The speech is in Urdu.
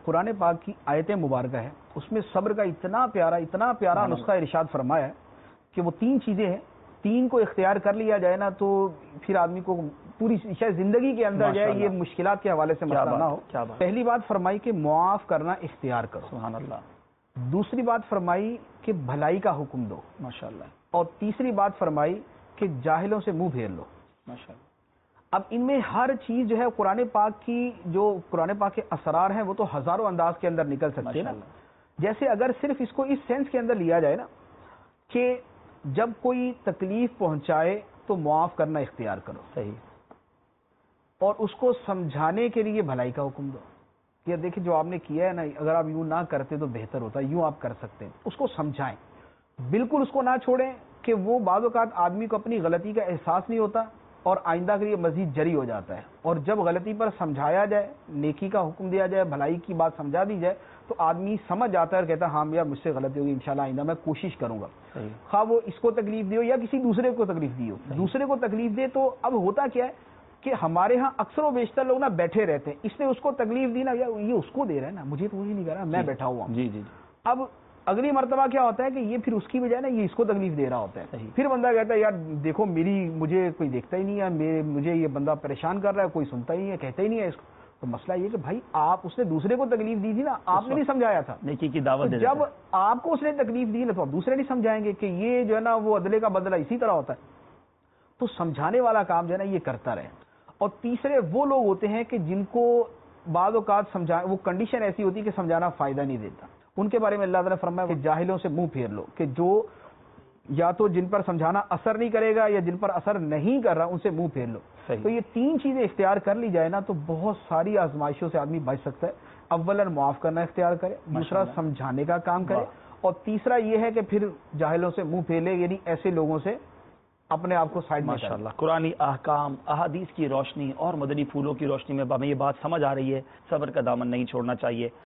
قرآن پاک کی آیت مبارکہ ہے، اس میں صبر کا اتنا پیارا نسخہ ارشاد فرمایا ہے کہ وہ تین چیزیں ہیں، تین کو اختیار کر لیا جائے نا تو پھر آدمی کو پوری شاید زندگی کے اندر جو ہے یہ مشکلات کے حوالے سے مسئلہ نہ ہو۔ پہلی بات فرمائی کہ معاف کرنا اختیار کرو، سبحان اللہ۔ دوسری بات فرمائی کہ بھلائی کا حکم دو، ماشاءاللہ۔ اور تیسری بات فرمائی کہ جاہلوں سے منہ پھیر لو، ماشاءاللہ۔ اب ان میں ہر چیز جو ہے قرآن پاک کی، جو قرآن پاک کے اسرار ہیں وہ تو ہزاروں انداز کے اندر نکل سکتے ہیں نا۔ جیسے اگر صرف اس کو اس سینس کے اندر لیا جائے نا کہ جب کوئی تکلیف پہنچائے تو معاف کرنا اختیار کرو، صحیح، اور اس کو سمجھانے کے لیے بھلائی کا حکم دو۔ یہ دیکھیں جو آپ نے کیا ہے نا، اگر آپ یوں نہ کرتے تو بہتر ہوتا، یوں آپ کر سکتے ہیں، اس کو سمجھائیں، بالکل اس کو نہ چھوڑیں کہ وہ بعض اوقات آدمی کو اپنی غلطی کا احساس نہیں ہوتا اور آئندہ کے لیے مزید جری ہو جاتا ہے، اور جب غلطی پر سمجھایا جائے، نیکی کا حکم دیا جائے، بھلائی کی بات سمجھا دی جائے تو آدمی سمجھ جاتا ہے اور کہتا ہے ہاں یار مجھ سے غلطی ہوگی، انشاءاللہ آئندہ میں کوشش کروں گا، خواہ وہ اس کو تکلیف دے ہو یا کسی دوسرے کو تکلیف دی ہو۔ دوسرے کو تکلیف دے تو اب ہوتا کیا ہے کہ ہمارے ہاں اکثر و بیشتر لوگ نا بیٹھے رہتے ہیں، اس نے اس کو تکلیف دی نا، یا یہ اس کو دے رہا ہے نا، مجھے تو وہی نہیں کر رہا، میں بیٹھا ہوا ہوں۔ اب اگلی مرتبہ کیا ہوتا ہے کہ یہ پھر اس کی بجائے نا یہ اس کو تکلیف دے رہا ہوتا ہے، پھر بندہ کہتا ہے یار دیکھو مجھے کوئی دیکھتا ہی نہیں ہے، مجھے یہ بندہ پریشان کر رہا ہے، کوئی سنتا ہی نہیں ہے، کہتا ہی نہیں ہے اس کو۔ تو مسئلہ یہ کہ بھائی آپ اس نے دوسرے کو تکلیف دی تھی نا، آپ نے نہیں سمجھایا تھا، نیکی کی دعوت دے، جب آپ کو اس نے تکلیف دی نا تو آپ دوسرے نہیں سمجھائیں گے کہ یہ جو ہے نا وہ عدلے کا بدلہ اسی طرح ہوتا ہے۔ تو سمجھانے والا کام جو ہے نا یہ کرتا رہے۔ اور تیسرے وہ لوگ ہوتے ہیں کہ جن کو بعض اوقات وہ کنڈیشن ایسی ہوتی ہے کہ سمجھانا فائدہ نہیں دیتا، ان کے بارے میں اللہ تعالیٰ نے فرمایا کہ جاہلوں سے منہ پھیر لو، کہ جو یا تو جن پر سمجھانا اثر نہیں کرے گا یا جن پر اثر نہیں کر رہا ان سے منہ پھیر لو۔ تو یہ تین چیزیں اختیار کر لی جائے نا تو بہت ساری آزمائشوں سے آدمی بچ سکتا ہے۔ اولاً معاف کرنا اختیار کرے، دوسرا سمجھانے کا کام کرے، اور تیسرا یہ ہے کہ پھر جاہلوں سے منہ پھیر لے، یعنی ایسے لوگوں سے اپنے آپ کو سائڈ میں۔ ماشاءاللہ، قرآنی احکام، احادیث کی روشنی اور مدنی پھولوں کی روشنی میں ہمیں یہ بات سمجھ آ رہی ہے، صبر کا دامن نہیں چھوڑنا چاہیے۔